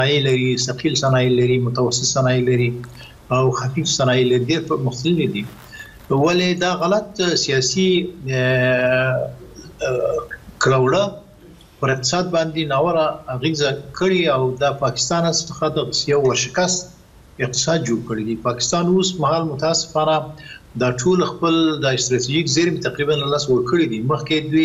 صنایع لري، ثقيل صنایع لري، متوسط صنایع لري او خفیف صنایع لري، ډېر مختلف دي. ولې دا غلط سیاسي کړوړه پر اقتصاد باندې ناوړه اغیزه کړې او د پاکستان څخه د یو ورشکست اقتصاد جوړ کړی دی. پاکستان اوس مهال متاسفانه دا ټول خپل د استراتیژیک زیرمې تقریبا لاس ورکړي دي. مخکې دوی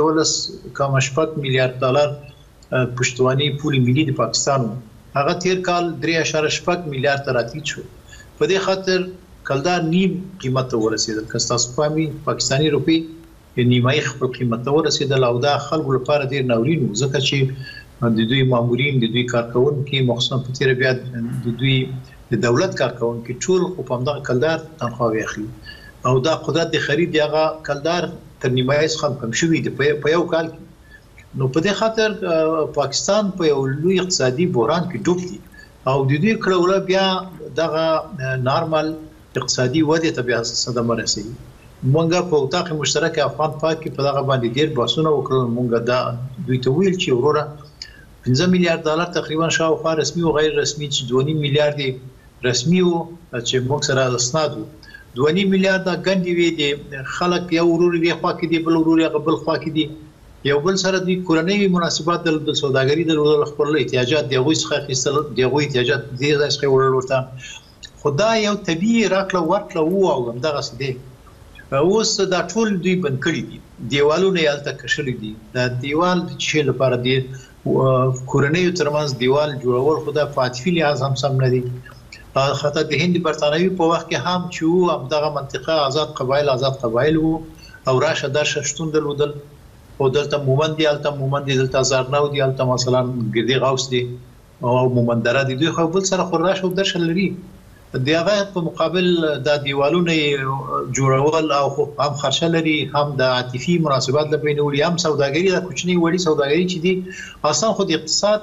1.8 میلیارډ ډالر پښتواني پول ملي د پاکستان هغه تیر کال 3.8 میلیارډ ته راتلی شو. په دې خاطر کلدار نیم قیمت ته ورسېدل. که تاسو پامي پاکستاني روپی نیمایي خپل قیمت ته ورسېدل او دا خلکو لپاره ډیر ناورین و، ځکه چې د دوی مامورین، د دوی کارکونکي، مخصوصا په تیر بیا د دوی د دولت کارکونکي ټول په همدغه کلدار تنخواهي اخلي او دا قدرت د خرید هغه کلدار تر نیمایي څخه کم شوی دی په یو کال کې. نو په دې خاطر پاکستان په یو لوی اقتصادي بحران کې ډوب دی او د دوی کړهوله بیا دغه نارمل اقتصادي وده ته بیا صدمه رسوي. مونږه په اتاق مشترک افغان پاک کې په دغه باندې ډیر بحثونه وکړل. مونږه دا دوی ته ویل چې وروره 15 میلیارډ ډالر تقریبا شاوخوا رسمي او غیر رسمي چې 2.5 میلیارډ رسمي او چې موږ سره اسناد 2.5 میلیارډ غندې وی دي. خلک یو ورور دی خوا کې دی، بل ورور یې بل خوا کې دی، یو بل سره د کورنۍ مناسبات د سوداګرۍ د خپل احتیاجات دی غوښ څخه خېستل دی غوښ احتیاجات دی ځکه ورل ورته خدای یو طبيعي راکړه ورکړه وو او همدغه سده اوس دا ټول دوی بند کړی دي. دیوالونه یالته کشلې دي. دا دیوال چې لپاره دی کورنۍ ترمنځ دیوال جوړول خدای فاتفي لحاظ هم سم نه دي. خاطر د هند برتانوي په وخت کې هم چې همدغه منطقه آزاد قبایل وو او راشه درشه شتون درلودل او دلته مومند دی، الته مومند دی، دلته زارناو دی، الته مثلا ګردی غوث دی او مومندره دی. دوی خو بل سره خورراش او درشه لري. د هغه په مقابل د دیوالونو جوړول او هم خرچه لري، هم د عاطفي مناسبات لپاره نوري، هم سوداګري د کوچنی وړي سوداګري چې دي اصلا خو د اقتصاد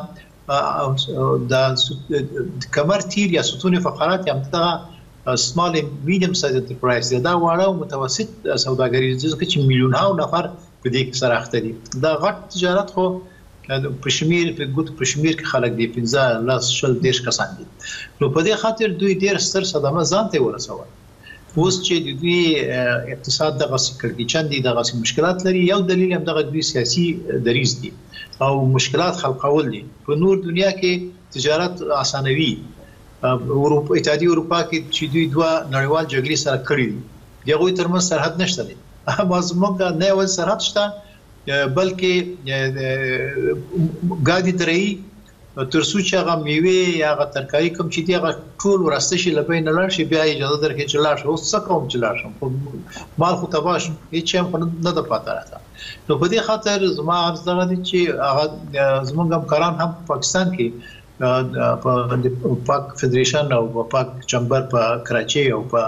د کمر تیر یا ستون فقرات هم د سمال میډیم سایز انټرپرایز دا واړه او متوسط سوداګري چې میلیونونه نفر په دې کې سره اخته دي. دا غټ تجارت خو په شمیر کې خلک دي 15-10 کسان دي. نو په دې خاطر دوی ډېر ستر صدمه ځان ته ورسول. اوس چې دوی اقتصاد دغه کړکېچن دي، دغه مشکلات لري، یو دلیل هم دغه دوی سیاسي دریځ دي او مشکلات خلقول دي. په نور دنیا کې تجارت اسانوي. اتحادیه اروپا کې چې دوی دوه نړیوال جګړې سره کړې دي، دغه ترمنځ سرحد نشته دي. اما زموږ نه یو سرحد شته بلکې ګاډي درې ترڅو چې هغه میوه یا هغه ترکاری کوم چې دی هغه ټول ورسته شي لبې نه لار شي بیا اجازه درکې چې لار شو. اوس څه کوم چې لار شم مال خو تباش هیڅ هم نه د پاتې راته. نو په دې خاطر زما عرض دغه دي چې هغه زموږ همکاران هم پاکستان کې په پاک فدریشن او پاک چمبر په کراچي او په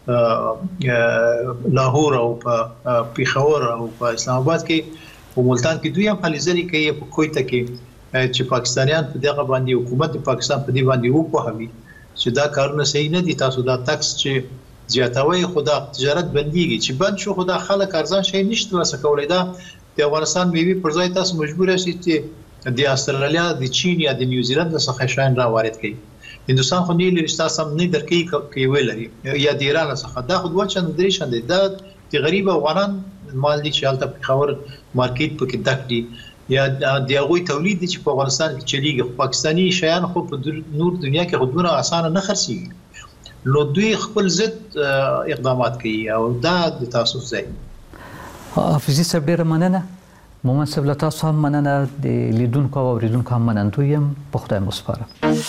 لاهور او په پیښور او په اسلام آباد کې او ملتان کې دوی هم حلیزري کوي. په کویته کې چې پاکستانیان په دغه باندې حکومت پاکستان په دې باندې وکوهوي چې دا کارونه صحیح نه دي. تاسو دا ټکس چې زیاتوي خدا تجارت بنديږي چې بند شو خدا خلک ارزان شي نشته وسه کولای. دا د افغانستان میوي پر ځای تاسو مجبور شئ چې د استرالیا، د چین یا د نیوزیلند څخه شاین را وارد کړئ. هندوستان خو نه لري تاسو هم نه درکې کوي لري یا د ایران څخه دا خو دوه چند درې شند دا د غریب افغانان مال دي چې حالت په خبر مارکیټ په کې دک دي یا د هغه تولید چې په افغانستان کې چلیږي. پاکستانی شیان خو په نور دنیا کې خودونه اسانه نه خرڅيږي. نو دوی خپل ضد اقدامات کوي او دا د تاسو ځای. حافظي صاحب ډېره مننه. مومن صاحب له تاسو هم مننه. د لیدونکو او اوریدونکو هم منندوی یم. په خدای مو سپاره.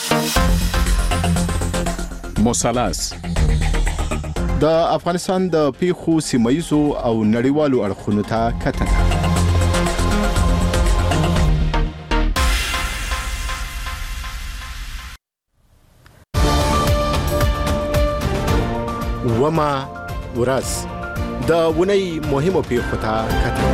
مثلث د افغانستان د پیښو سیمایزو او نړیوالو اړخونو ته کتنه. وما ورځ د ونی مهمو پیښو ته کتنه.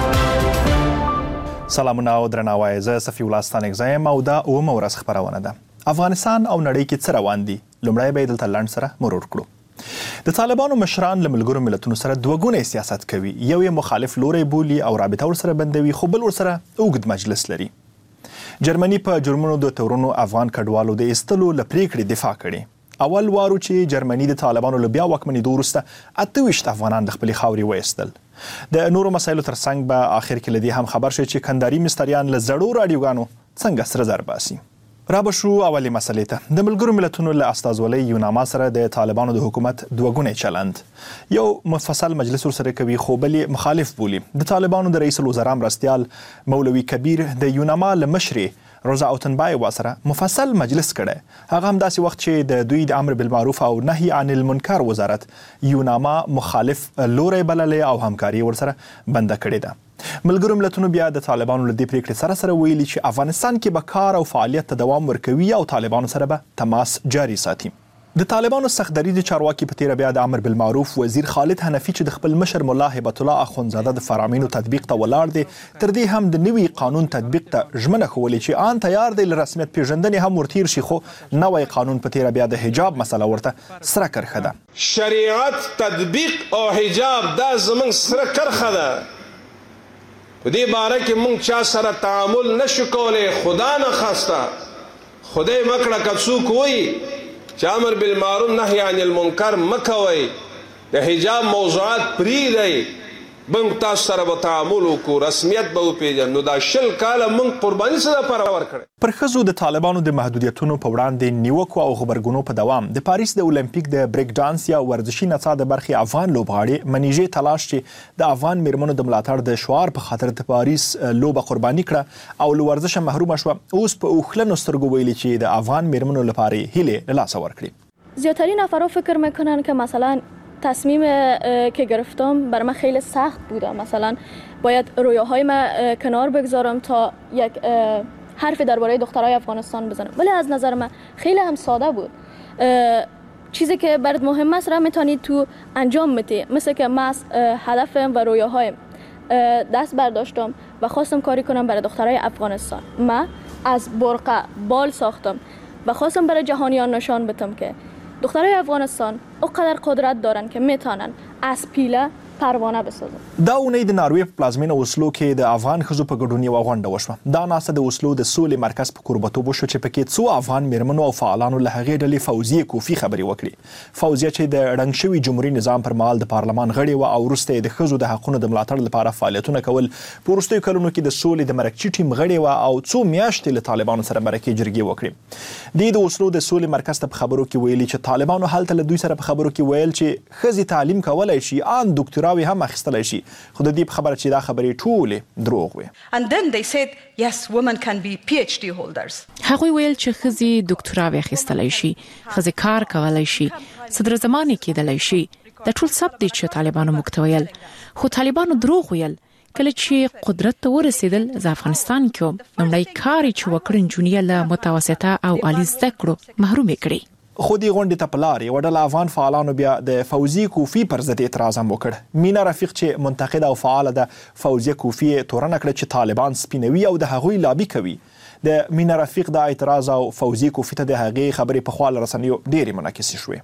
سلامونه او درناوی. زه صفی الله ستانک زایم او دا اومه ورځ خبرونه ده. افغانستان او نړۍ کې څه روان دي؟ لومړی به دلته لاند سره مرور کړو. د طالبانو مشران له ملګرو ملتونو سره دوه سیاست کوي. یو یې مخالف لوري بولي او رابطه ورسره بندوي، خو بل ورسره اوږد مجلس لري. جرمني په جرمونو د تورونو افغان کډوالو د ایستلو له پریکړې دفاع کړې. اول وارو چې جرمني د طالبانو له بیا واکمنېدو وروسته 28 افغانان د خپلې خاورې وایستل. د نورو مسایلو ترڅنګ به آخر کې له دې هم خبر شي چې کندهاري مستریان له زړو راډیوګانو څنګه سره زر باسي. را به شو اولې مسلې ته. د ملګرو ملتونو له استازولۍ یوناما سره د طالبانو د حکومت دوه چلند. یو مفصل مجلس ورسره کوي خو بل مخالف بولي. د طالبانو د رئیس الوزرا مرستیال مولوي کبیر د یوناما له مشرې روزا اوتنبای واسره مفصل مجلس کړي. هغه هم داسې وخت چې د دوی د امر بالمعروف او نهي عن المنکر وزارت یوناما مخالف لوري بللې او همکاري ورسره بنده کړې ده. ملګرو ملتونو بیا د طالبانو له دې پریکړې سره ویلي چې افغانستان کې به کار او فعالیت ته دوام ورکوي او طالبانو سره به تماس جاري ساتي. د طالبانو سختدریز چارواکي په تیر بیا د امر بالمعروف وزیر خالد حنفي چې د خپل مشر مولا هبت الله اخونزاده د فرامینو تطبیق ته ولاړ دي تر دې هم د نوي قانون تطبیق ته ژمنه کوي چې آن تیار دی ل رسمیت پیژندنې هم ورتیر شي خو نوې قانون په تیر بیا د حجاب مسله ورته سره کرخه ده. شریعت تطبیق او حجاب دا زمون سره کرخه ده. په دې باره کې مونږ چا سره تعامل نشو کولای. خدا نه خواسته خدای مکړه کڅوک وي چې امر بالمعروف نهي عن المنکر مکوي د حجاب موضوعات پریږدئ موږ تاسو سره به تعامل وکړو رسمیت به وپېژنو. نو دا 20 کاله موږ قرباني څه دپاره ورکړې. پر ښځو د طالبانو د محدودیتونو په وړاندې نیوکو او غبرګونو په دوام د پاریس د اولمپیک د بریک ډانس یا ورزشي نڅا د برخې افغان لوبغاړې منیژې تلاش چې د افغان میرمنو د ملاتړ د شعار په خاطر د پاریس لوبه قرباني کړه او له ورزشه محرومه شوه. اوس په اوښلنو سترګو ویلي چې د افغان میرمنو لپاره هیلې له لاسه ورکړي. زیاترین افراد فکر میکنن که مثلا تصمیم که گرفتم بر من خیلی سخت بوده. مثلا باید رویاهای من کنار بگذارم تا یک حرف درباره دخترای افغانستان بزنم ولی از نظر من خیلی هم ساده بود. چیزی که برات مهم است را میتونید تو انجام بدی. مثل که من از هدفم و رویاهایم دست برداشتم و خواستم کاری کنم برای دخترای افغانستان. من از برقه بال ساختم و خواستم برای جهانیان نشان بدم که دخترای افغانستان اونقدر قدرت دارن که میتونن از پیله پروانه بسازن. دا اونۍ د ناروې په پلازمینه اوسلو کې د افغان ښځو په ګډون یوه غونډه وشوه. دا ناسته د اوسلو د سولې مرکز په کوربتوب وشو چې پکې څو افغان میرمنو او فعالانو له هغې ډلې فوزیه کوفي خبرې وکړي. فوزیه چې د ړنګ شوي جمهوري نظام پر مهال د پارلمان غړې وه او وروسته یې د ښځو د حقونو د ملاتړ لپاره فعالیتونه کول. په وروستیو کلونو کې د سولې د مرکچي ټیم غړې وه او څو میاشتې له طالبانو سره مرکې جرګې وکړې. د اوسلو د سولې مرکز ته په خبرو کې ویلي چې طالبانو هلته له دوی سره په خبرو کې ویل چې ښځې تعلیم کولی شي ان دکتراوې هم اخیستلی شي. خو د دې په خبره چې دا خبرې ټولې دروغ وي. And then they said yes women can be PhD holders. هغوی ویل چې ښځې دکتراوې اخیستلی شي ښځې کار کولی شي صدر زمانې کېدلی شي. دا ټول ثبت دی چې طالبانو موږ ته ویل خو طالبانو دروغ ویل. کله چې قدرت ته ورسېدل زه افغانستان کې لومړی کار یې چې وکړ نجونې له متوسطه او عالي زده کړو محرومې کړې. خو دې غونډې ته په لار یوه ډله افغان فعالانو بیا د فوزیه کوفي پر ضد اعتراض هم وکړ. مینا رفیق چې منتقده او فعاله ده فوزیه کوفي تورنه کړه چې طالبان سپینوي او د هغوی لابي کوي. د مینا رفیق د اعتراض او فوزیه کوفي ته د هغې خبرې په خوا له رسنیو ډېرې منعکسې شوې.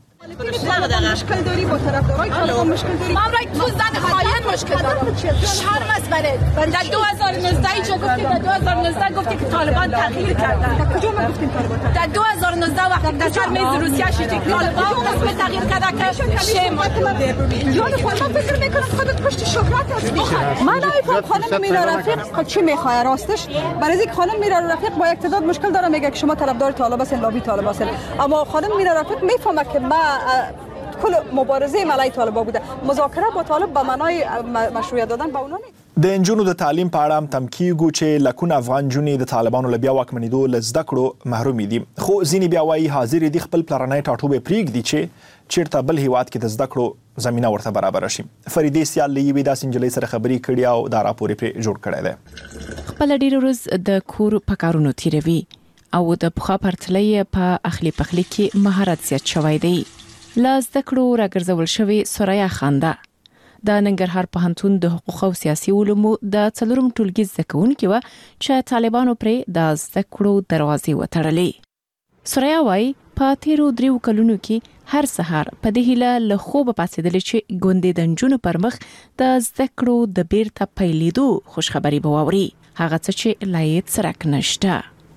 مشکل داری با طرفدارای طالبان مشکل داری ما برای تو زن خائن مشکل دارم هر مسئله در 2019 چه گفتی در 2019 گفتی که طالبان تغییر کردن کجا ما گفتیم طالبان در 2019 وقتی در سر میز روسیه شدی طالبان قسم تغییر کرده که شیم جان خانم فکر میکنم خودت پشت شهرت هستی. من نمیفهم خانم میرا رفیق چی میخواد راستش برای اینکه خانم میرا رفیق با اقتدار مشکل داره میگه که شما طرفدار طالب هستین لابی طالب هستین اما خانم میرا رفیق میفهمه که ما کل مبارزه ملای طالبان بوده مذاکره با طالب به معنای مشروعیت دادن به اونها نیست. د انجونو د تعلیم په اړه هم تم کیږو چې لکونه افغان جونې د طالبانو له بیا واکمنېدو له زده کړو محرومې دي. خو ځینې بیا وایي حاضر دي خپل پلرنی ټاټوبې پرېږدي چې چیرته بل هیواد کې د زده کړو زمینه ورته برابره شي. فریدې سیال له یوې داسې نجلۍ سره خبرې کړي او دا راپور یې پرې جوړ کړی دی. خپله ډېره ورځ د کور په کارونو تېروي او د پخوا پرتله یې په اخلي پخلي کې مهارت زیات شوی دی. له زده کړو راګرځول شوې سوریا خانده د ننګرهار پوهنتون د حقوق او سیاسي علومو د 4 ټولګي زده کوونکې وه چې طالبانو پرې د زده کړو دروازې وتړلې. سوریا وایي په تیرو 3 کلونو کې هر سهار په دې هیله له خوبه پاڅېدلې چې ګوندې د نجونو پر مخ د زده کړو د بیرته پیلېدو خوشخبري به واوري هغه څه چې لا یې څرک نشته.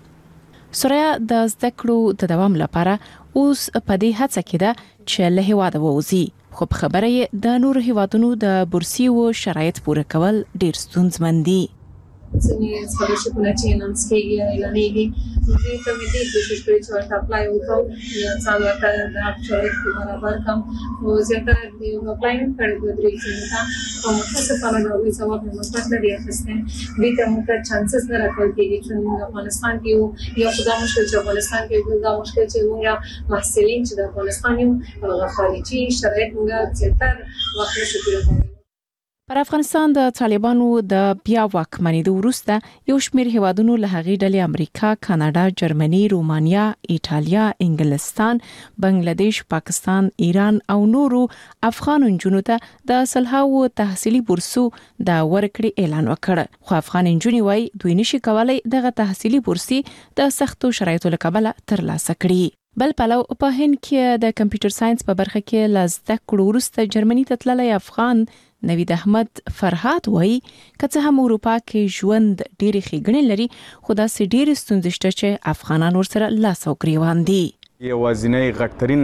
سوریا د زده کړو د دوام لپاره اوس په دې هڅه کې ده چې له هیواده ووځي، خو په خبره یې د نورو هیوادونو د بورسي او شرایط پوره کول ډیر ستونزمن دي. ځینې سکالرشپونه چې اناونس کېږي یا اعلانېږي دې ته مې ډېر کوشش کړی چې ورته اپلای وکړم یا ځان ورته د هغه شرایط برابر کړم. خو زیاتره د اپلای مې کړی 2-3 ځایونو ته، خو متاسفانه د هغوی ځواب مې مثبت نه دی اخیستی. دوی ته موږ ته چانسز نه راکول کېږي چې موږ افغانستان کې یو یا خو دا مشکل چې افغانستان کې بل دا مشکل چې موږ محصلین چې د افغانستان یو هغه خارجي شرایط موږ زیاتره وخت نشو پوره کولی. پر افغانستان د طالبانو د بیا واکمنېدو وروسته یو شمېر هیوادونو له هغې ډلې امریکا، کاناډا، جرمني، رومانیا، ایټالیا، انګلستان، بنگلاديش، پاکستان، ایران او نورو افغان نجونو ته د سلهاو تحصیلي بورسو د ورکړې اعلان وکړ. خو افغان نجونې وايي دوی نشي کولای دغه تحصیلي بورسي د سختو شرایطو له کبله ترلاسه کړي. بل پلو په هند کې د کمپیوټر ساينس په برخه کې لزده کړو وروسته جرمني ته تللی افغان نوید احمد فرهاد وایي که څه هم اروپا کې ژوند ډېرې ښېګڼې لري، خو داسې ډېرې ستونزې شته چې افغانان ورسره لاس او ګریوان دي. یوازینی غټترین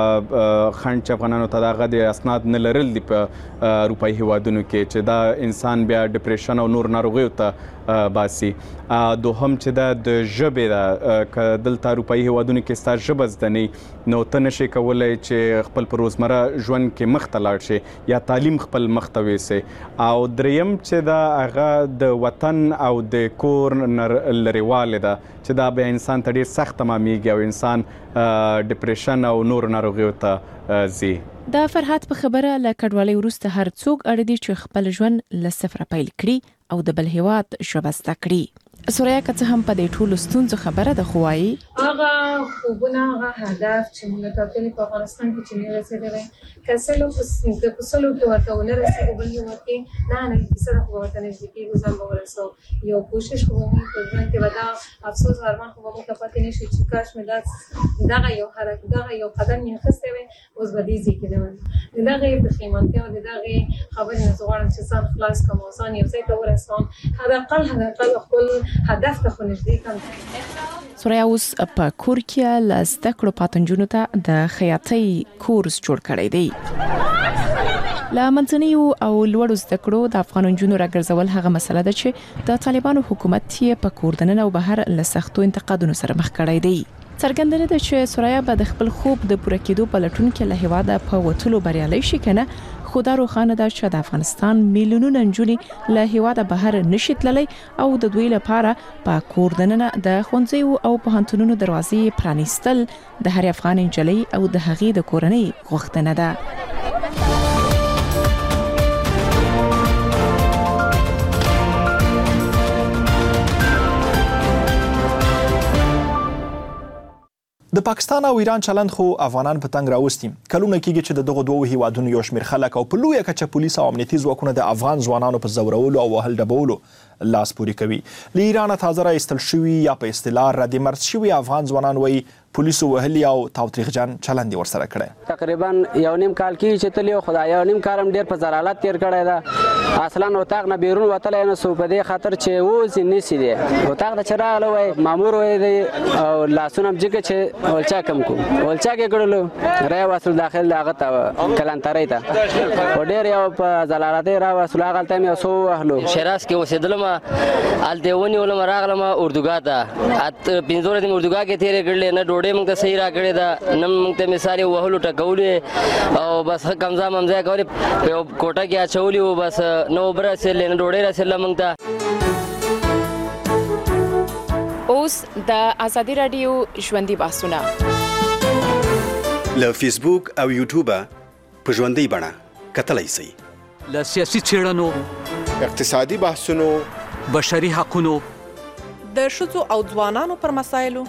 خنډ چې افغانانو ته دغه د اسناد نه لرل دي په اروپایي هیوادونو کې چې دا انسان بیا ډپریشن او نور ناروغیو ته باسي. دوهم چې دا د ژبې ده، که دلته اروپایي هیوادونو کې ستا ژبه زده نه نو ته نشي کولی چې خپل په روزمره ژوند کې مخ ته لاړ شي یا تعلیم خپل مخ ته ویسي. او دریم چې دا هغه د وطن او د کور لرېوالی ده چې دا بیا انسان ته ډېر سخت تمامیږي او انسان ډپریشن او نور ناروغیو ته ځي. د فرهاد په خبره له کډوالۍ وروسته هر څوک اړ دي چې خپل ژوند له صفره پیل کړي او د بل هیواد ژبه زده کړي. سوریا که څه هم په دې ټولو ستونزو خبره ده، خو وایي هغه خوبونه، هغه هدف چې موږ ټاکلي په افغانستان کې چې موږ رسېدلی، که سلو په سلو کې ورته ونه رسېږو بل هېواد کې نه کیسه ده، خو به ورته نږدې کېږو، ځان به ورسوو. یو کوشش خو به موږ په ژوند کې به دا افسوس او ارمان خو به موږ ته پاتې نه شي چې کاش مې دغه یو قدم مې اخیستی وی، اوس به دې ځای کې نه وم. د دغې پښیمانتیا او د دغې خبرې نه زه غواړم چې ځان خلاص کړم او ځان یو ځای ته ورسوم، حداقل خپل هدف ته خو نږدې کړم. سوریا اوس په کور کې له زده کړو پاتې نجونو ته د خیاطۍ کورس جوړ کړی دی. له منځنیو او لوړو زده کړو د افغان نجونو راګرځول هغه مسله ده چې د طالبانو حکومت یې په کور دننه او بهر له سختو انتقادونو سره مخ کړی دی. څرګنده ده چې سوریا به د خپل خوب د پوره کېدو په لټون کې له هیواده په وتلو بریالۍ شي کنه، خو دا روښانه ده چې د افغانستان میلیونونه نجونې له هیواده بهر نشي تللی او د دوی لپاره په کور دننه د ښوونځیو او پوهنتونونو دروازې پرانیستل د هر افغان نجلۍ او د هغې د کورنۍ غوښتنه ده. د پاکستان او ایران چلند خو افغانان په تنګ راوستي. کلونه کېږي چې دغه دوه هیوادونو یو شمېر خلک او په لویه کچه پولیس او امنیتي ځواکونه د افغان ځوانانو په ځورولو او وهل ډبولو لاس پورې کوي. له ایرانه تازه راایستل شوي یا په اصطلاح ردمرد شوي افغان ځوانان وایي پولیسو وهلي او تاوتریخجن چلند یې ورسره کړی. تقریبا 1.5 کال کېږي چې تللی، خو دا 1.5 کال هم ډېر په ضلالت تېر کړی ده. اصلا اتاق نه بیرون وتلی نه سو، په دې خاطر چې اوس یې نیسي دی. اتاق ته چې راغلی وای مامور وای دی او لاسونه هم جګه چې ولچا کم کو ولچا کې کړلو رای وصل داخل هغه ته کلانترۍ ته او ډېر یو په ضلالت را وصل هغه ته مې سو اهلو شیراز کې اوسېدلم، هلته ونیولم راغلم اردوګاه ته. 15 ورځې اردوګاه کې تېرې کړلې، نه ډوډۍ موږ ته صحیح راکړې ده، نه موږ ته مثال یې وهلو ټکولې او بس ښه کمزا ممزا یې کولې، په یو کوټه کې اچولي وو، بس نه اوبه رسېدلې نه ډوډۍ رسېدله موږ ته. اوس د ازادي راډیو ژوندۍ بحثونه له فیسبوک او یوټیوبه په ژوندۍ بڼه کتلی شئ. له سیاسي څېړنو، اقتصادي بحثونو، بشري حقونو، د ښځو او ځوانانو پر مسایلو.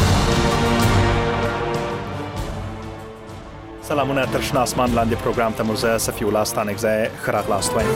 سلامونه، تر شنه اسمان لاندې پروګرام ته مو زه صفي الله ستانکزی ښه راغلاست وایم.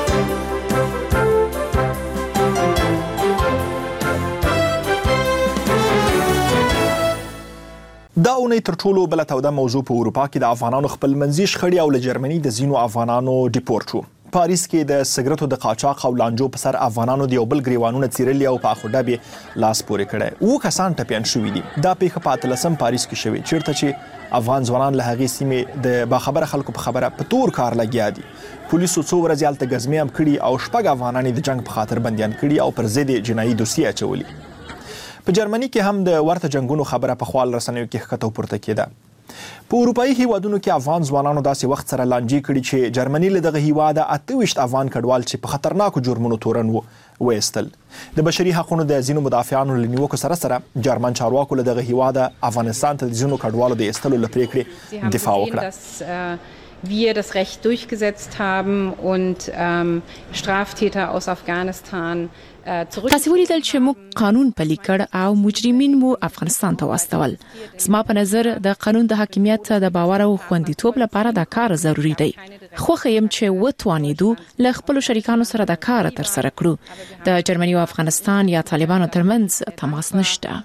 دا اونۍ تر ټولو بله توده موضوع په اروپا کې د افغانانو خپلمنځي شخړې او له جرمني د ځینو افغانانو ډیپورټ شو. پاریس کې د سګرټو د قاچاق او لانجو په سر افغانانو د یو بل ګریوانونه څیرلي او په اخوډه به لاس پورې کړی. اووه کسان ټپیان شوي دي. دا پیښه په 18 پاریس کې شوې چیرته چې افغان ځوانان له هغې سیمې د باخبره خلکو په خبره په تور کار لګیا دي. پولیسو څو ورځې هلته ګزمې هم کړي او 6 افغانان د جنګ په خاطر بندیان کړي او پر ضد جنایي دوسیې اچولي. په جرمني کې هم د ورته جنګونو خبره په خپل رسنیو کې ښکته پورته کېده. په اروپایي هیوادونو کې افغان ځوانانو داسې وخت سره لانجې کړي چې جرمني له دغه هیواده 28 افغان کډوال چې په خطرناکو جرمونو تورن وایستل. د بشري حقوقو د ځینو مدافعانو له نیوکو سره سره جرمن چارواکو له دغه هیواده افغانستان ته د ځینو کډوالو د ایستلو له پریکړې دفاع وکړه. wir das Recht durchgesetzt haben und Straftäter aus Afghanistan تاسو ولیدل چې موږ قانون پلي کړ او مجرمین مو افغانستان ته واستول. زما په نظر د قانون د حاکمیت د باور او خوندیتوب لپاره دا کار ضروری دی. خو خیم چې وتوانیدو له خپل شریکانو سره دا کار تر سره کړو. د جرمني او افغانستان یا طالبانو ترمنځ تماس نشته.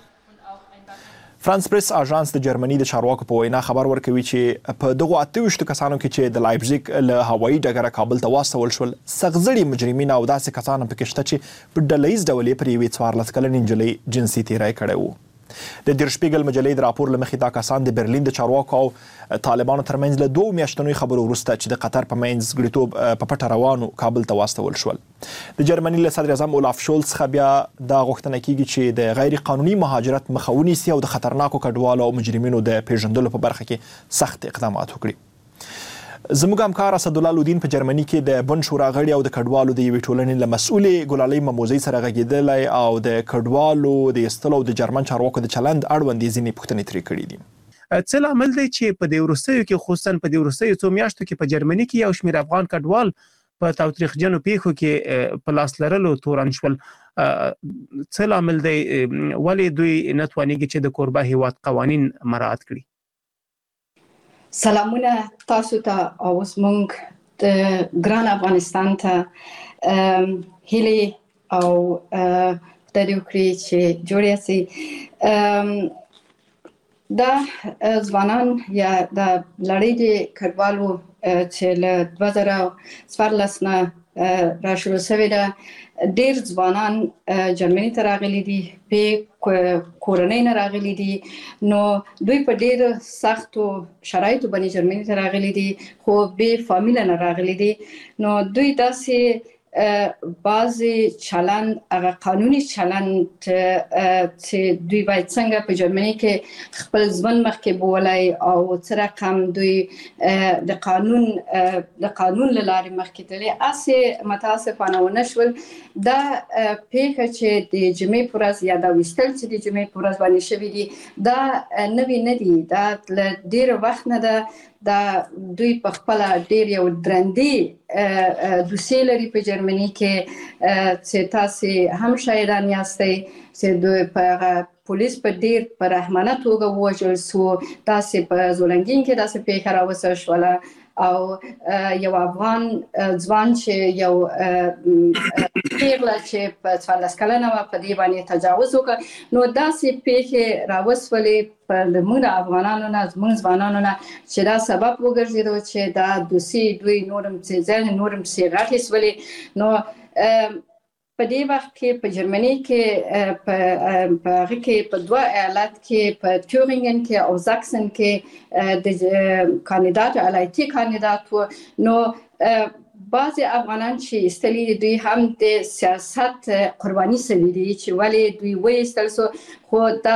فرانس پریس اژانس د جرمني د چارواکو په وینا خبر ورکوي چې په دغه 28 کسانو کې چې د لایپزیګ له هوایي ډګره کابل ته واستول شول سغزړي مجرمین او داسې کسان په کې شته چې په ډلهیز ډول پر یوې 14 کلنې نجلۍ جنسي تیری کړی وو. د دیر شپیګل مجلې د راپور لمخې دا کسان د برلین د چارواکو او طالبانو ترمنځ له 2 میاشتنوي خبرو وروسته چې د قطر په منځ ګړیتوب په پټه روانو کابل ته واستول شول. د جرمني له صدر اعظم اولاف شولز څخه بیا دا غوښتنه کیږي چې د غیر قانوني مهاجرت مخه ونیسي او د خطرناکو کډوالو او مجرمینو د پیژندلو په برخه کې سخت اقدامات وکړي. زموږ همکار اسدالله لودین په جرمني کې د بن شورا غړي او د کډوالو د یوې ټولنې له مسؤلې ګلالۍ مموزۍ سره غږېدلی او د کډوالو د ایستلو او د جرمن چارواکو د چلند اړوند ځینې پوښتنې ترې کړي دي. څه لامل دی چې په دې وروستیو کې خصوصا په دې وروستیو څو میاشتو کې په جرمني کې یو شمېر افغان کډوال په تاوتریخجنو پیښو کې په لاس لرلو تورن شول؟ څه لامل دی ولې دوی نه توانیږي چې د کوربه هیواد قوانین مراعات کړي؟ سلامونه تاسو ته او زموږ د ګران افغانستان ته هیلې او خدای دې وکړي چې جوړ سي. دا ځوانان یا د لړۍ د کډوالو چې له 2014 نه را شروع شوې ده ډېر ځوانان جرمني ته راغلي دي په کورنۍ نه راغلي دي نو دوی په ډېر سختو شرایطو باندې جرمني ته راغلي دي خو به فامیل نه راغلي دي نو دوی داسې بعضی چلند هغه قانوني چلند چې دوی باید څنګه په جرمني کې خپل ژوند مخکې بولای او څه رقم دوی د قانون له لارې مخکې تللی هسې متاسفانه ونه شول. دا پیښه چې د جمعې په ورځ یا دا ویشتل چې د جمعې په ورځ باندې شوي دي دا نوي نه دي. دا له ډېره وخت نه ده. دا دوی په خپله ډېر یو درندې دوسیې لري په جرمني کې چې تاسې هم شاهدان یاستئ چې دوی په پولیس په ډېر په رحمانه توګه ووژل سو. داسې په زولنګین کې داسې پیښه راوسته شوله او یو افغان ځوان چې یو پیغله چې په 14 کلنه وه په دې باندې تجاوز وکړ نو داسې پیښې راوسولې په زموږ د افغانانو نه زموږ ځوانانو نه چې دا سبب وګرځېدو چې دا دوسیې دوی نورم څه نورم څه غټې شولې. نو په دې وخت کې په جرمني کې په هغه کې په 2 ایالت کې په تورینګن کې او زاکسن کې د کاندیدات علایتي کاندیدات و نو بعضی افغانان چې استلی دوی هم د سیاست قرباني سوي دي چې ولې دوی وایستل سو خو دا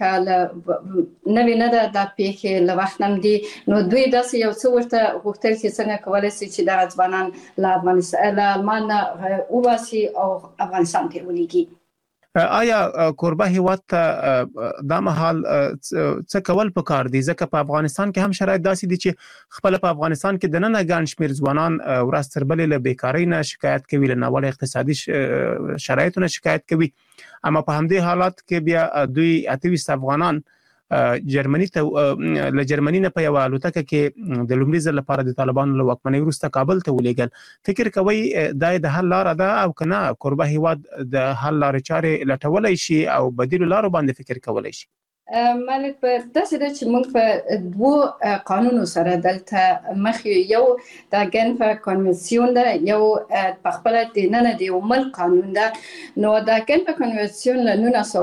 پیښه نوې نه ده. دا پیښې له وخت هم دي نو دوی داسې یو څه ورته غوښتل چې څنګه کولی شي چې دغه ځوانان له آلمان نه وباسي او افغانستان ته ولېږي. آیا کوربه هیواد ته دا مهال څه کول پکار دي ځکه په افغانستان کې هم شرایط داسې دي چې خپل په افغانستان کې د نن ګڼ شمېر ځوانان ورځ تر بلې له بیکارۍ نه شکایت کوي له ناوړه اقتصادي شرایطو نه شکایت کوي اما په همدې حالات کې بیا دوی 28 افغانان جرمني ته له جرمني نه په یو الوتکه کې د لومړي ځل لپاره د طالبانو له واکمنۍ وروسته کابل ته ولېږل. فکر کوئ دا د حل لاره ده او که نه کوربه هیواد د حل لارې چارې لټولی شي او بدیلو لارو باندې فکر کولی شي؟ مالک په داسې ده چې موږ په دوه قانونو سره دلته مخ یو د ګنف کنونسیون ده، یو په خپل د نن د ملک قانون ده. نو د ګنف کنونسیون له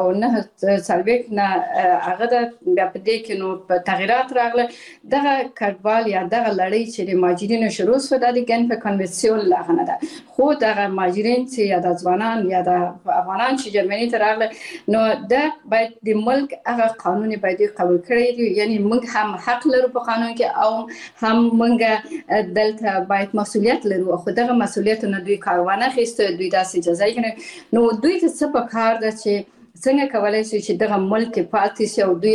1949 نه هغه د بیا په دې کې نو په تغیرات راغله. دغه کډوال یا دغه لړۍ چې د مهاجرینو شروع شو د ګنف کنونسیون لاغه نه ده، خو دغه مهاجرین چې یا د ځوانان یا د افغانان چې جرمني ته راغله نو دا باید د ملک هغه قانون باید قبول کړی دي. یعنی موږ هم حق لرو په قانون کې او هم موږ دلته باید مسؤلیت لرو، خو دغه مسؤلیت نه دوی کاروانه خسته دوی داسې جزای کنه. نو دوی ته څه په کار ده چې څنګه کولای شي چې دغه ملک پاتې شي او دوی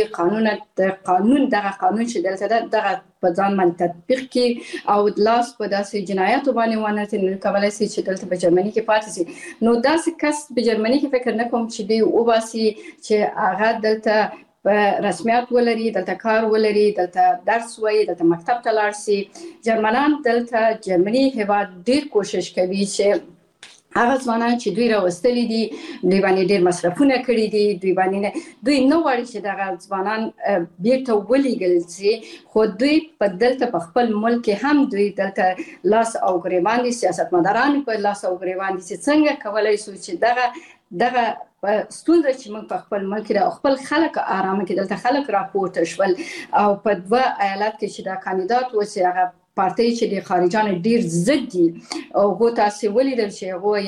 دغه قانون چې دلته ده دغه په ځان باندې تطبیق کړي او لاس په داسې جنایاتو باندې ونه کولای شي چې دلته په جرمني کې پاتې شي. نو داسې کس په جرمني کې فکر نه کوم چې دوی وباسي چې هغه دلته رسمیت ولري، دلته کار ولري، دلته درس وایي، دلته مکتب ته لاړ شي. جرمنان دلته جرمني هیواد ډیر کوشش کوي چې هغه ځوانان چې دوی راوستلي دي دوی باندې ډیر مصرفونه کړي دي، دوی نه غواړي چې دغه ځوانان بیرته ولېږل شي، خو دوی په دلته په خپل ملک کې هم دوی دلته لاس او ګریوان دي، سیاستمداران په لاس او ګریوان دي چې څنګه کولای شو چې دغه ستونزه چې موږ په خپل ملک کې خپل خلک آرامه کې دلته خلک راپورته شول او په دوه ایالت کې چې دا کاندیدات و چې هغه پارټي چې د خارجانو ډیر ضد دي او هغه تاسو ولیدل چې هغه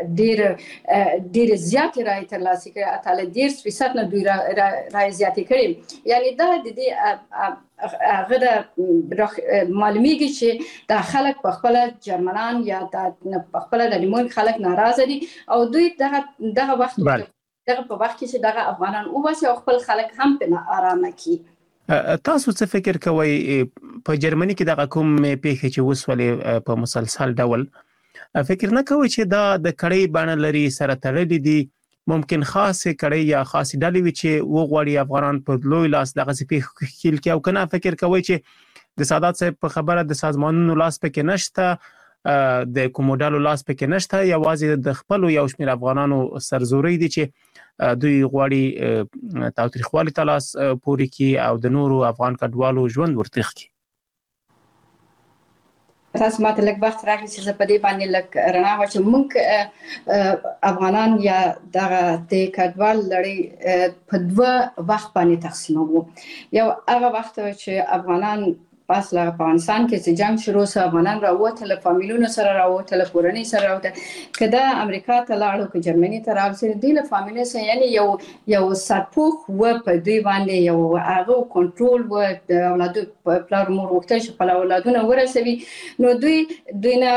یو ډیر زیات رائے ترلاسه کړي، اتل 10% نه دوی رائے زیات کړي. یعنی دا د دې هغه معلومیږي چې دا خلک په خپل جرمنان یا په خپل د ملک خلک ناراضه دي او دوی دغه وخت په وخت کې چې دغه افغانان وباسي او خپل خلک هم په آرامه کې. تاسو څه فکر کوئ په جرمني کې دغه کوم پیښې چې وسولې په مسلسل ډول فکر نه کوئ چې دا د کړۍ بڼه لري سره تړلې دي؟ ممکن خاصه کړۍ یا خاصه ډلې وي چې وغواړي افغانان په لوی لاس دغه پیښې خېل کې، او کنه فکر کوئ چې د سادات صاحب په خبره د سازمانونو لاس پکې نشته، د کوموډالو لاس پکې نشته، یوازې د خپل یو شمېر افغانانو سرزوري دي چې دوی غواړي تاوتریخوالي ته لاس پورې کړي او د نورو افغان کډوالو ژوند ورتریخ کړي. تاسو ماته لږ وخت راکړئ چې زه په دې باندې لږ رڼا واچوم. موږ افغانان یا دغه د کډوال لړۍ په دوه وخت باندې تقسیموو. یو هغه وخت چې افغانان پس له افغانستان کې چې جنگ شروع شو، افغانان راووتل، فامیلونو سره راووتل، کورنۍ سره راووتل، کله امریکا ته لاړو که جرمني ته راوځي دوی له فامیل سره یعنی یو سرپوخ و په دوی باندې یو هغه کنټرول و د اولادو پلار مور وکړي چې خپل اولادونه ورسوي. نو دوی نه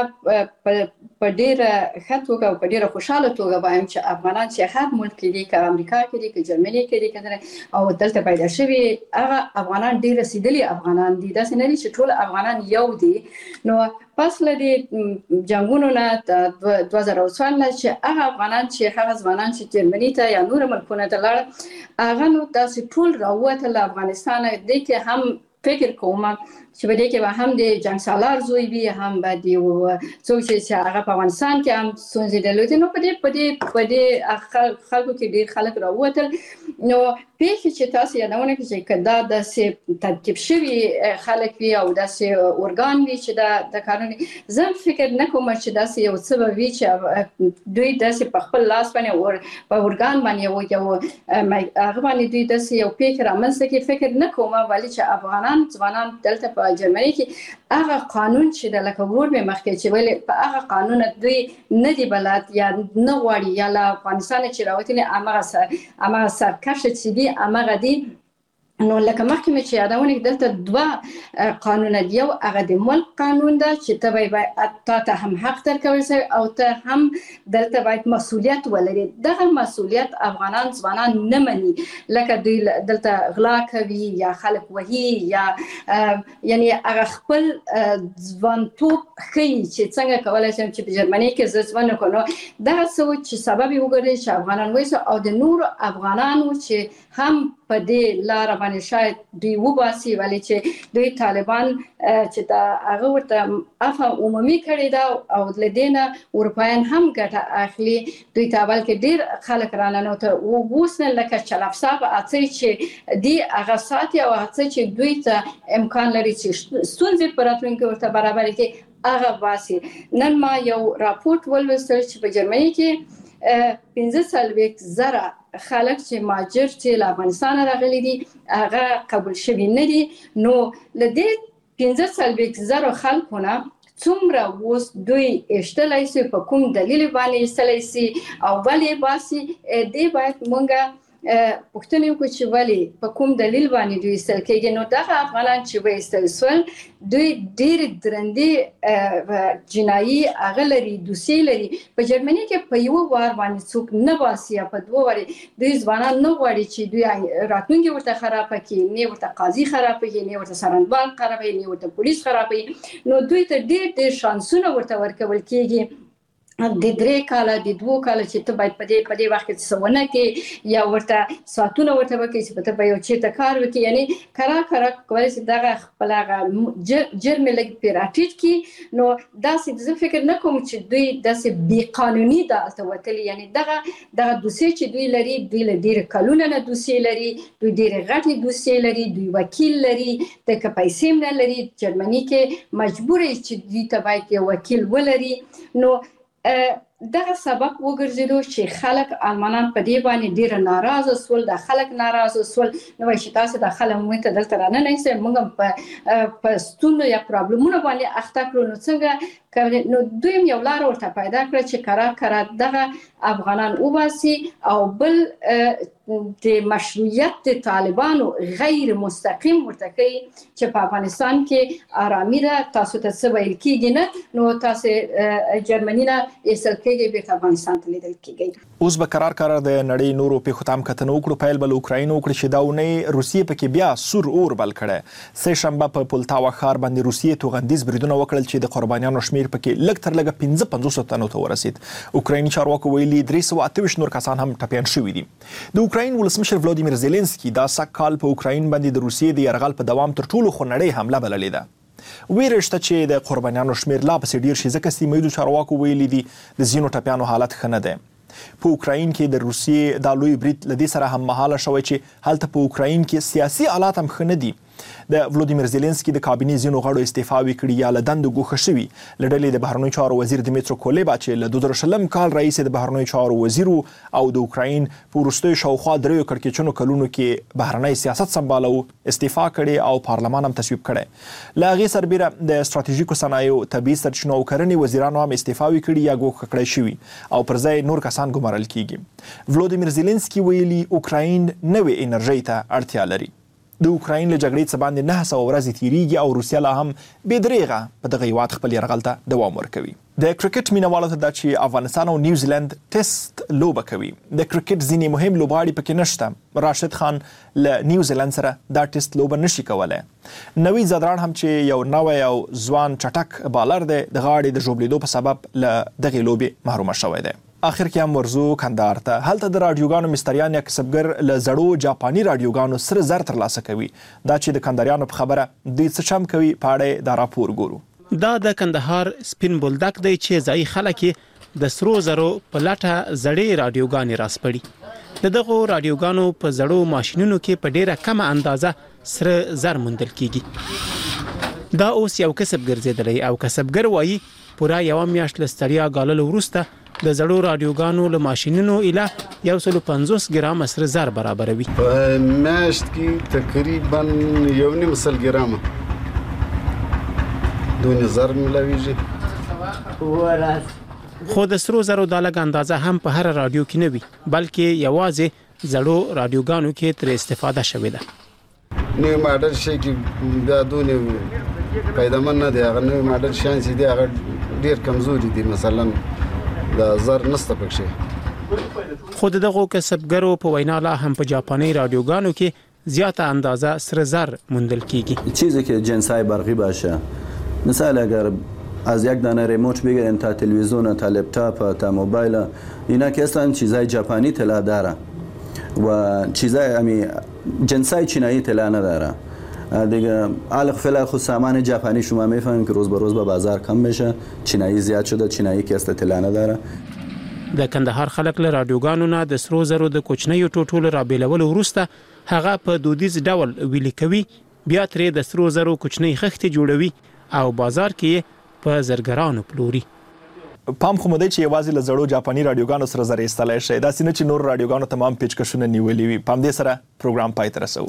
په ډیره ښه توګه او په ډیره خوشاله توګه وایم چې افغانان چې هر ملک کې دي که امریکا کې دي که جرمني کې دي او دلته پیدا شوي هغه افغانان ډیر رسیدلي افغانان دي، داسې نه دي چې ټول افغانان یو دي. نو پس له دې جنگونو نه د 2004 نه چې هغه افغانان چې هغه ځوانان چې جرمني ته یا نور ملکونو ته لاړ هغه نو تاسو ټول راووتل افغانستان دې کې هم فکر کوم چې په دې کې به هم د جنگ سالار زوی وي، هم به د څوک چې هغه په افغانستان کې هم ستونزې درلودې. نو په دې خلکو کې ډېر خلک راووتل. نو پیښې چې تاسو یادونه کړئ چې دا داسې ترتیب شوي خلک وي او داسې اورګان وي چې د قانون زه فکر نه کوم چې داسې یو څه به وي چې دوی داسې په خپل لاس باندې په اورګان باندې یو هغه باندې دوی داسې یو پیښه رامنځته کړي. فکر نه کوم ولې چې افغانان ځوانان دلته په جرمني کې هغه قانون چې د لکه ورور مې مخکې چې ولې په هغه قانون دوی نه دی بلد یا نه غواړي یا له افغانستان چې راوتلي هماغه سرکش چې دي هماغه دي. نو لکه مخکې مې چې یادونه دلته دوه قانون دي، یو هغه د ملک قانون ده چې ته باید ته هم حق درکول شي او ته هم دلته باید مسؤلیت ولري. دغه مسؤلیت افغانان ځوانان نه مني، لکه دوی دلته غلا کوي یا خلک وهي یا یعنی هغه خپل ځوانتوب ښیي چې څنګه کولی شم چې په جرمني کې زه ژوند وکړم. دغه څه چې سبب یې وګرځي چې افغانان وایي او د نورو افغانانو چې هم په دې لار باندې شاید دوی وباسي ولې چې دوی طالبان چې دا هغه ورته عفو عمومي کړی دا او لدينا اروپایان هم ګټه اخلي دوی ته بل کې ډیر خلک رانه ته ووسنه لکه چلافصاب اڅي چې دی هغه ساتي او اڅي چې دوی ته امکان لري چې ستونزې پراتونکو ورته برابر کې هغه باسي. نن ما یو راپورټ ولوستل چې په جرمني کې 15,000 خلک چې ماجر چې له افغانستان راغلي دي هغه قبول شوي نه دي. نو لدې 15,000 خلکو نه څومره اوس دوی اشتلای سي په کوم دلیل باندې اشتلای سي او ولې باسي دې باید مونږه پښتنې کو چې ولې په کوم دلیل باندې دوی استل کېږي. نو دغه افغانان چې به استل سول دوی ډېر درندې جنایي هغه لري دوسیې لري. په جرمني کې په یو وار باندې څوک نه باسي په دوه واري دوی ځوانان نه غواړي چې دوی راتلونکي ورته خراب کړي نه ورته قاضي خراب کړي نه ورته سرنبال خراب کړي نه ورته پولیس خراب کړي. نو دوی ته ډېر شانسونه ورته ورکول کېږي د 3 کاله د 2 کاله چې ته باید په دې وخت کې څونه کې یا ورته ساتونه ورته وکړي چې ته به یو چیرته کار وکړي یعنی کرا کولی چې دغه خپل جرم لګ پیراټیټ کی. نو داسې زه فکر نه کوم چې دوی داسې بی قانوني دالته وتلی یعنی دغه دوسیې چې دوی لري دوی له ډیر کلونه نه دوسیې لري دوی ډیر غټي دوسیې لري دوی وکیل لري د پیسې نه لري. جرمني کې مجبور چې دوی ته باید یو وکیل ولري. نو دغه سبب وګرځیدو چې خلک آلمانان په دې باندې ډیر ناراضه سول د خلک ناراضه سول. نو چې تاسو د خلک مونږ ته دلته رانه نه سي مونږ په ستونزو یا پرابلمونو باندې اخته کړو. نو څنګه نو دوی یو لار ورته پیدا کړ چې کرا دغه افغانان وباسي او بل د مشروعیت د طالبانو غیر مستقیم ورته کوي چې په افغانستان کې آرامي ده تاسو ته څه ویل کېږي نه نو تاسو جرمني نه ایستل کېږي بیرته افغانستان ته لیدل کېږي. اوس به قرار د نړۍ نورو پیښو ته هم کتنه وکړو. پیل بل اوکراین وکړي چې دا ونې روسیې پکې بیا سور اور بل کړی. سه شنبه په پولتاوا ښار باندې روسیې توغندیز بریدونه وکړل چې د قربانیانو شمیر پکې لږ تر لږه 55 تنو ته ورسید. اوکرایني چارواکو ویلي 328 نور کسان هم ټپیان شوي دي. د اوکراین ولسمشر ولادیمیر زيلنسکي دا سکهال په اوکراین باندې د روسیې د یرغل په دوام تر ټولو خونړۍ حمله بللې ده. ویرشته چې د قربانیانو شمیر لا پسې ډیر شي ځکه سیمه ییزو چارواکو ویلي دي د ځینو ټپیانو حالت ښه نه دی. په اوکراین کې د روسیې د لوی برید لدې سره هم مهاله شوی چې هلته په اوکراین کې سیاسي حالات هم ښه نه دي. د ولادیمیر زيلنسکي د کابینې ځینو غړو استعفاوي کړي یا له دندو ګوښه شوي. له ډلې د بهرنیو چارو وزیر دمیترو کولیبا چې له 2020 کال رئیس د بهرنیو چارو وزیر او د اوکراین په وروستیو شاوخوا 3 کړکېچنو کلونو کې بهرنی سیاست سمبالو استعفا کړي او پارلمان هم تصویب کړي. له هغې سربیره د ستراتیژیکو صنایعو طبیعي سرچینو او کرنې وزیرانو هم استعفاوي کړي یا ګوښه کړي شوي او پر ځای نور کسان ګمارل کیږي. ولادیمیر زيلنسکي ویلي اوکراین نوې انرژي ته اړتیا لري. د اوکراین له جګړې څخه باندې 900 ورځې تیریږي او روسیا لا هم بې دریغه په دغه هیواد خپل یرغل ته دوام ورکوي. د کرکټ مینوالو ته دا چې افغانستان او نیوزیلند ټیسټ لوبه کوي. د کرکټ ځینې مهم لوبغاړي پکې نشته. راشد خان له نیوزیلند سره دا ټیسټ لوبه نشي کولای. نوید زدران هم چې یو نوی او ځوان چټک بالر دی د غاړې د ژوبلیدو په سبب له دغې لوبې محرومه شوی دی. آخر کې هم ورزو کندهار ته. هلته د رادیوګانو مستریان یا کسبګر له زړو جاپاني رادیوګانو سره زر ترلاسه کوي. دا چې د کندهاریانو په خبره دوی څه چم کوي په اړه دا راپور ګورو. دا د کندهار سپین بولدک دی چې ځای خلک د سرو زرو په لټه زړې رادیوګانې راسپړي. د دغو رادیوګانو په زړو ماشینونو کې په ډیره کمه اندازه سره زر موندل کیږي. دا اوس یو کسب ګرځیدلی او کسبګر وایي پورا یو میاشت لستړیا غالل وروسته د زړو رادیوګانو له ماشینونو اله 150 ګرام سره زر برابروي. په میاشت کې تقریبا 1.5 ګرام دونه زر ملويږي. خو د سرو زرو د لګ اندازه هم په هر رادیو کې نه وي بلکې یوازې زړو رادیوګانو کې تر استفاده شوې ده. نو ماډل شي کې دا دونه پیدامن نه دی. هغه نو ماډل شان سي دی هغه ډیر کمزوري دي. مثلا دا زر نسته پکې. خود دغه کسبګرو په وینا لا هم په جاپانی رادیوګانو کې زیاته اندازه سر زر موندل کیږي. چیزی که جنسای برقی باشه مثلا اگر از یک دانه ریموت بگیرین تا تلویزیون تا لپتاپ تا موبایل اینا که اصلا چیزای ژاپنی طلا داره و چیزای جنسای چینایی اطلاع نداره دیگه. الان فعلا خود سامان ژاپنی شما میفهمید که روز به روز به بازار کم میشه، چینایی زیاد شده، چینایی کس اطلاع نداره. د کندهار خلک له رادیوګانو نه د سرو زرو د کوچنیو ټوټو را بیلول وروسته هغه په دودیز ډول ویلي کوي، بیا ترې د سرو زرو کوچنی خښتې جوړوي او بازار کې په زرګرانو پلوري. پام خو مده چې یوازې له زړو جاپاني رادیوګانو سره زر ایستلای شي، دا سینه چې نور رادیوګانو تمام پیچکشونه نیولې وي. پام دې سره پروګرام پای ته رسو.